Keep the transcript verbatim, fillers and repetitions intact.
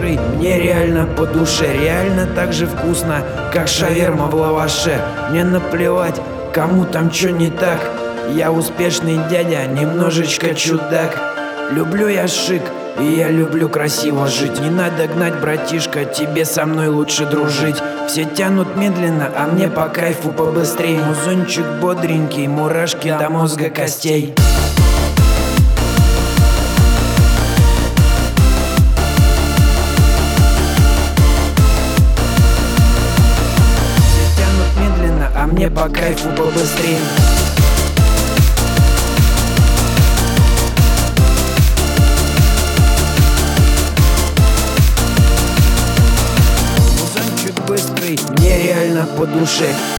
быстрый, мне реально по душе. Реально так же вкусно, как шаверма в лаваше. Мне наплевать, кому там чё не так. Я успешный дядя, немножечко чудак. Люблю я шик, и я люблю красиво жить. Не надо гнать, братишка, тебе со мной лучше дружить. Все тянут медленно, а мне по кайфу побыстрей. Музончик бодренький, мурашки до мозга костей. Все тянут медленно, а мне по кайфу побыстрей. Быстрый, мне реально по душе.